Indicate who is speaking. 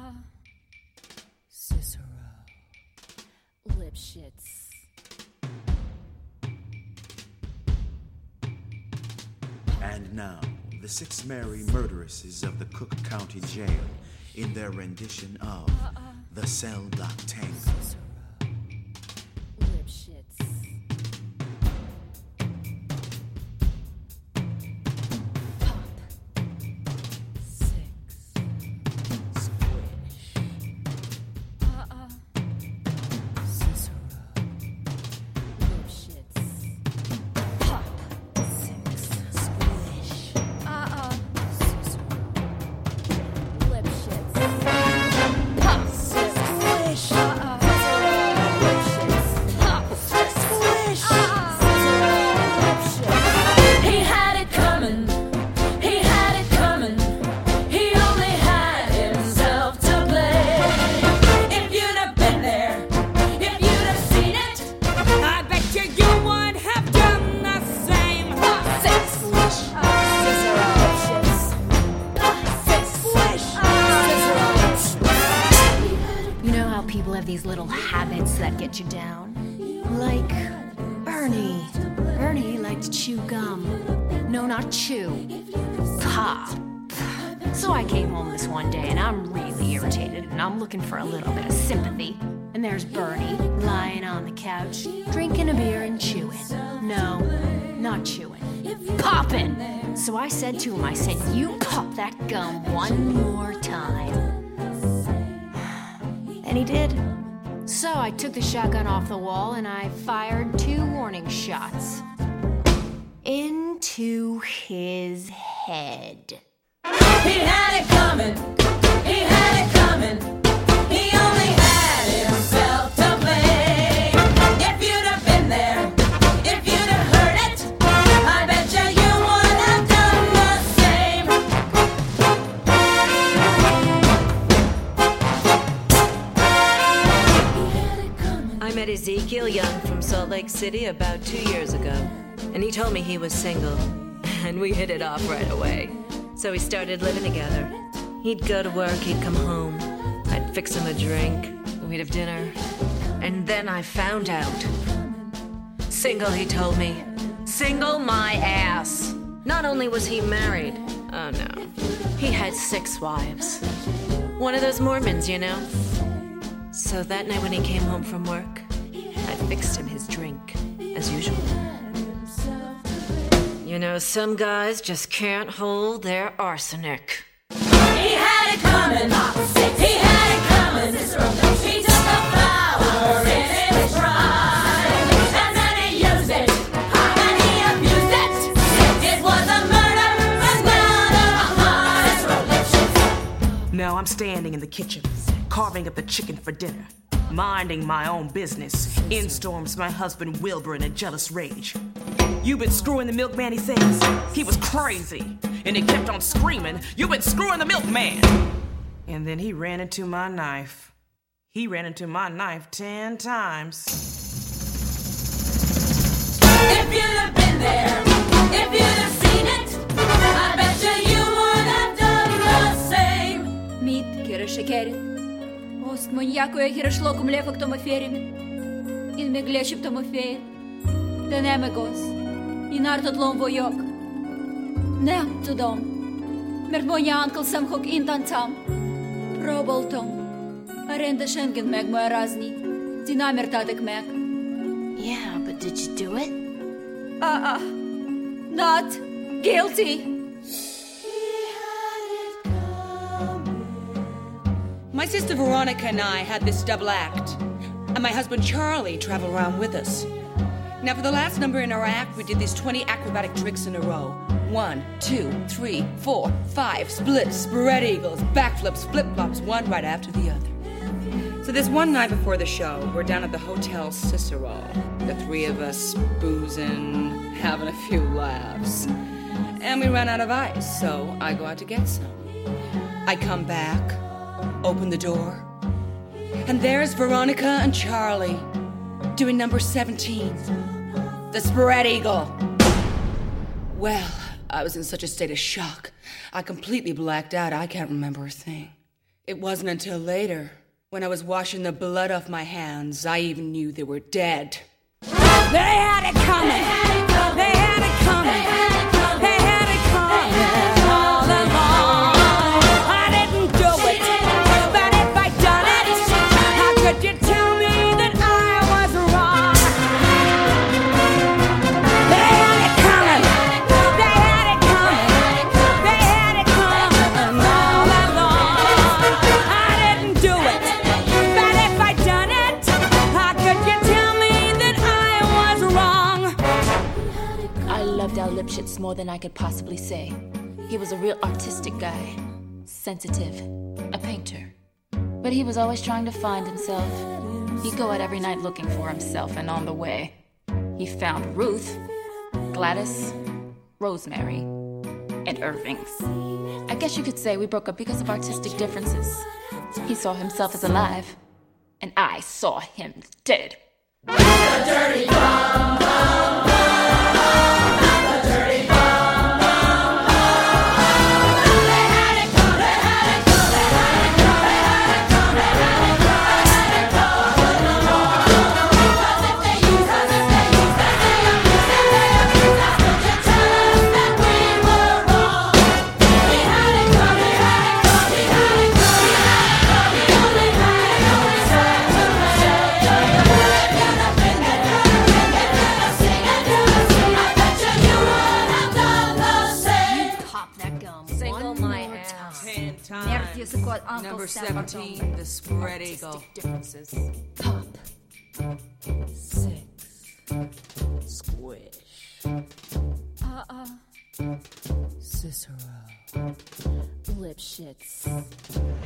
Speaker 1: Cicero. Lipschitz.
Speaker 2: And now, the 6 merry murderesses of the Cook County Jail in their rendition of The Cell Block Tango.
Speaker 1: Cicero. Lipschitz. Pop. 6. Squish. Cicero. Lipschitz. Pop. 6. Squish. Cicero. Lipschitz. Pop. 6. Squish. Lipschitz. Pop. 6. Squish. He had it coming. He had it coming. He only had himself to blame. If you'd have been there, if you'd have seen it,
Speaker 3: I bet you would have done the same.
Speaker 1: 6. Squish. Cicero. Lipschitz. 6. Squish. Cicero. You know how people have these little habits that get you down? Like Bernie. Bernie liked to chew gum. No, not chew. Pop. So I came home this one day and I'm really irritated and I'm looking for a little bit of sympathy. And there's Bernie lying on the couch, drinking a beer and chewing. No, not chewing. Popping. So I said to him, I said, you pop that gum one more time. And he did. So I took the shotgun off the wall and I fired 2 warning shots. Into his head.
Speaker 3: He had it coming. He had it coming. He only had himself to blame. If you'd have been there, if you'd have heard it, I bet you would have done the same.
Speaker 4: I met Ezekiel Young from Salt Lake City about 2 years ago, and he told me he was single, and we hit it off right away. So we started living together. He'd go to work, he'd come home, I'd fix him a drink, we'd have dinner, and then I found out. Single, he told me. Single my ass. Not only was he married, oh no, he had 6 wives. One of those Mormons, you know. So that night when he came home from work, I fixed him his drink, as usual. You know, some guys just can't hold their arsenic.
Speaker 3: He had it coming. He had it coming. He took the flower in his prime, and then he used it, and he abused it. It was a murder, and now
Speaker 5: Now I'm standing in the kitchen, carving up the chicken for dinner, minding my own business. In storms my husband Wilbur in a jealous rage. "You've been screwing the milkman," he says. He was crazy, and he kept on screaming, "You've been screwing the milkman!" And then he ran into my knife. He ran into my knife 10 times.
Speaker 3: if you'd have been there, if you'd have seen it, I bet you would have done the same.
Speaker 6: Мид, кира шекери. Ост маньяко е хирашло ком лефак тома ферими. In me gleship toma fer. Den emegos. In artot lom vojok. Ne to dom. Mert moja ankel sam hok intan tam. Probal tom. Arenda schengen meg moja razni. Dinamer tadek meg.
Speaker 1: Yeah, but did you do it?
Speaker 6: Not guilty.
Speaker 7: My sister Veronica and I had this double act, and my husband Charlie traveled around with us. Now, for the last number in our act, we did these 20 acrobatic tricks in a row. 1, 2, 3, 4, 5, splits, spread eagles, backflips, flip-flops, one right after the other. So this one night before the show, we're down at the Hotel Cicero, the 3 of us boozing, having a few laughs. And we ran out of ice, so I go out to get some. I come back, open the door, and there's Veronica and Charlie doing number 17, the spread eagle. Well, I was in such a state of shock, I completely blacked out. I can't remember a thing. It wasn't until later, when I was washing the blood off my hands, I even knew they were dead. They had it coming! They had it coming! They had it coming all along! I didn't do it, but if I'd done it, how could you tell me that I was wrong? They had it coming! They had it coming! They had it coming all along! I didn't do it, but if I'd done it, how could you tell me that I was wrong?
Speaker 8: I loved Al Lipschitz more than I could possibly say. He was a real artistic guy, sensitive, a painter. But he was always trying to find himself. He'd go out every night looking for himself, and on the way, he found Ruth, Gladys, Rosemary, and Irving's. I guess you could say we broke up because of artistic differences. He saw himself as alive, and I saw him dead.
Speaker 1: Pop that gum.
Speaker 4: Single
Speaker 1: one
Speaker 4: my
Speaker 1: more
Speaker 4: ass.
Speaker 1: time.
Speaker 7: 10 times.
Speaker 6: Мерт языкот, Uncle
Speaker 7: Number
Speaker 6: Sam
Speaker 7: 17, the spread eagle.
Speaker 1: Artistic differences.
Speaker 8: Pop.
Speaker 7: 6. Squish. Cicero.
Speaker 1: Lipschitz.